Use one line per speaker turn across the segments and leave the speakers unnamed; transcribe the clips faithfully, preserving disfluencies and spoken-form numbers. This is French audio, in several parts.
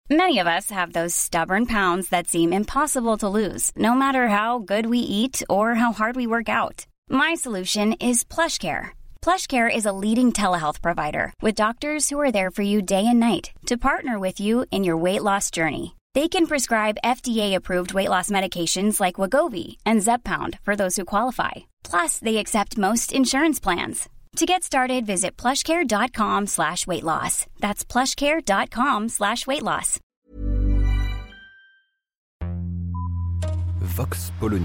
Many of us have those stubborn pounds that seem impossible to lose, no matter how good we eat or how hard we work out. My solution is PlushCare. PlushCare is a leading telehealth provider with doctors who are there for you day and night to partner with you in your weight loss journey. They can prescribe F D A-approved weight loss medications like Wegovy and Zepbound for those who qualify. Plus, they accept most insurance plans. To get started, visit plushcare.com slash weight loss. That's plushcare.com slash weight loss.
Vox Polony.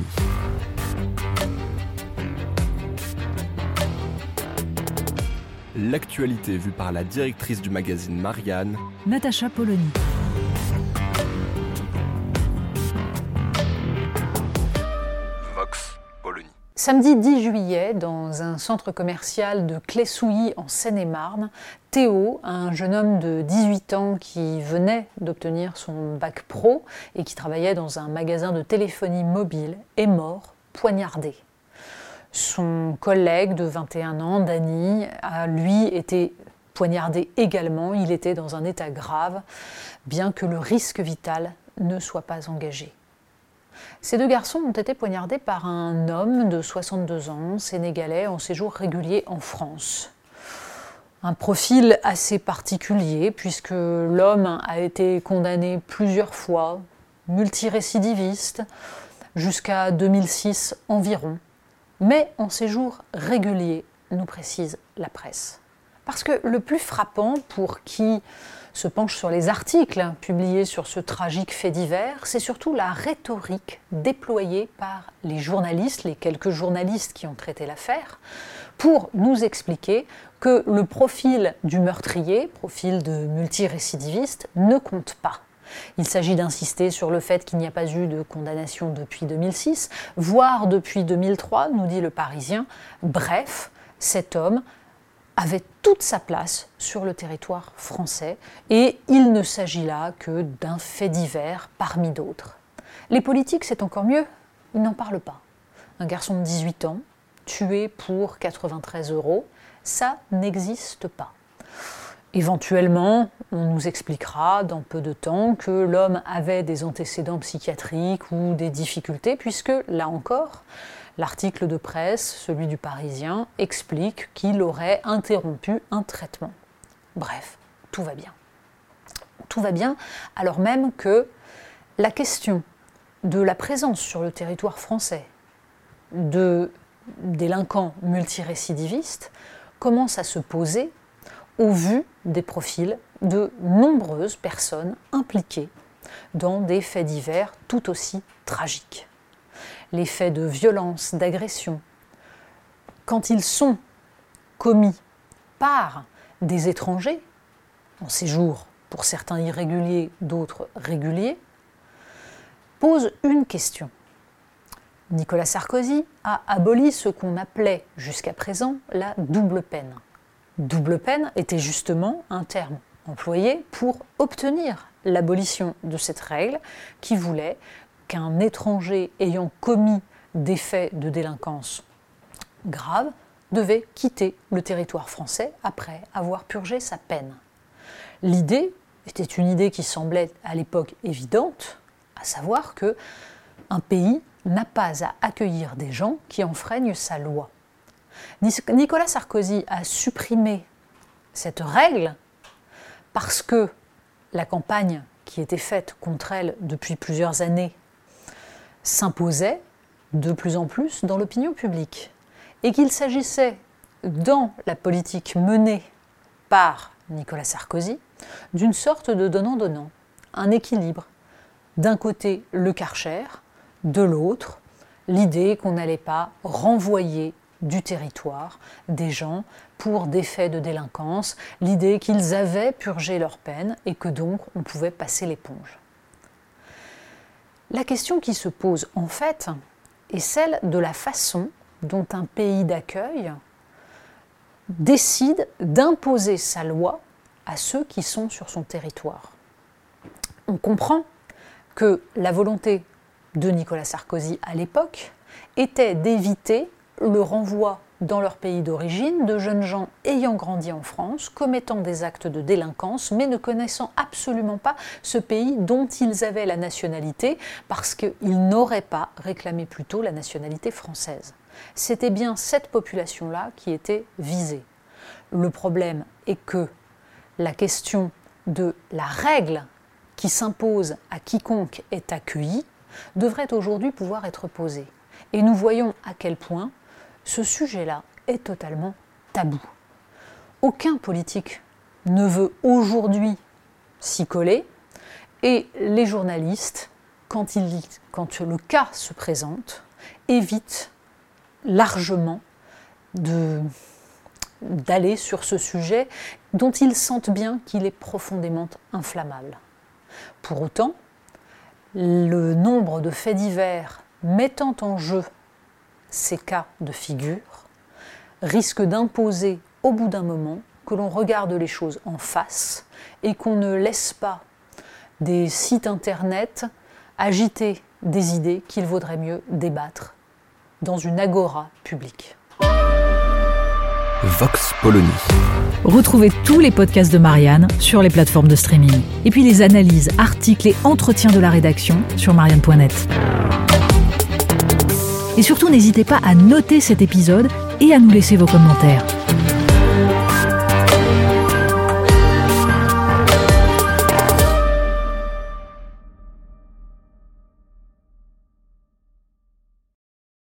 L'actualité vue par la directrice du magazine Marianne,
Natacha Polony.
Vox Polony.
Samedi dix juillet, dans un centre commercial de Clé-Souilly en Seine-et-Marne, Théo, un jeune homme de dix-huit ans qui venait d'obtenir son bac pro et qui travaillait dans un magasin de téléphonie mobile, est mort, poignardé. Son collègue de vingt et un ans, Dany, a lui été poignardé également. Il était dans un état grave, bien que le risque vital ne soit pas engagé. Ces deux garçons ont été poignardés par un homme de soixante-deux ans, sénégalais, en séjour régulier en France. Un profil assez particulier, puisque l'homme a été condamné plusieurs fois, multirécidiviste, jusqu'à deux mille six environ, mais en séjour régulier, nous précise la presse. Parce que le plus frappant pour qui se penche sur les articles publiés sur ce tragique fait divers, c'est surtout la rhétorique déployée par les journalistes, les quelques journalistes qui ont traité l'affaire, pour nous expliquer que le profil du meurtrier, profil de multirécidiviste, ne compte pas. Il s'agit d'insister sur le fait qu'il n'y a pas eu de condamnation depuis deux mille six, voire depuis deux mille trois, nous dit le Parisien. Bref, cet homme avait toute sa place sur le territoire français et il ne s'agit là que d'un fait divers parmi d'autres. Les politiques, c'est encore mieux, ils n'en parlent pas. Un garçon de dix-huit ans, tué pour quatre-vingt-treize euros, ça n'existe pas. Éventuellement, on nous expliquera dans peu de temps que l'homme avait des antécédents psychiatriques ou des difficultés, puisque, là encore, l'article de presse, celui du Parisien, explique qu'il aurait interrompu un traitement. Bref, tout va bien. Tout va bien, alors même que la question de la présence sur le territoire français de délinquants multirécidivistes commence à se poser au vu des profils de nombreuses personnes impliquées dans des faits divers tout aussi tragiques. Les faits de violence, d'agression, quand ils sont commis par des étrangers, en séjour pour certains irréguliers, d'autres réguliers, posent une question. Nicolas Sarkozy a aboli ce qu'on appelait jusqu'à présent la double peine. Double peine était justement un terme employé pour obtenir l'abolition de cette règle qui voulait qu'un étranger ayant commis des faits de délinquance grave devait quitter le territoire français après avoir purgé sa peine. L'idée était une idée qui semblait à l'époque évidente, à savoir que un pays n'a pas à accueillir des gens qui enfreignent sa loi. Nicolas Sarkozy a supprimé cette règle parce que la campagne qui était faite contre elle depuis plusieurs années s'imposait de plus en plus dans l'opinion publique et qu'il s'agissait, dans la politique menée par Nicolas Sarkozy, d'une sorte de donnant-donnant, un équilibre. D'un côté, le Karcher, de l'autre, l'idée qu'on n'allait pas renvoyer du territoire des gens pour des faits de délinquance, l'idée qu'ils avaient purgé leur peine et que donc on pouvait passer l'éponge. La question qui se pose en fait est celle de la façon dont un pays d'accueil décide d'imposer sa loi à ceux qui sont sur son territoire. On comprend que la volonté de Nicolas Sarkozy à l'époque était d'éviter le renvoi dans leur pays d'origine, de jeunes gens ayant grandi en France, commettant des actes de délinquance, mais ne connaissant absolument pas ce pays dont ils avaient la nationalité, parce qu'ils n'auraient pas réclamé plus tôt la nationalité française. C'était bien cette population-là qui était visée. Le problème est que la question de la règle qui s'impose à quiconque est accueilli devrait aujourd'hui pouvoir être posée. Et nous voyons à quel point ce sujet-là est totalement tabou. Aucun politique ne veut aujourd'hui s'y coller, et les journalistes, quand, il, quand le cas se présente, évitent largement de, d'aller sur ce sujet dont ils sentent bien qu'il est profondément inflammable. Pour autant, le nombre de faits divers mettant en jeu ces cas de figure risque d'imposer au bout d'un moment que l'on regarde les choses en face et qu'on ne laisse pas des sites internet agiter des idées qu'il vaudrait mieux débattre dans une agora publique.
Vox Polony.
Retrouvez tous les podcasts de Marianne sur les plateformes de streaming. Et puis les analyses, articles et entretiens de la rédaction sur marianne point net. Et surtout, n'hésitez pas à noter cet épisode et à nous laisser vos commentaires.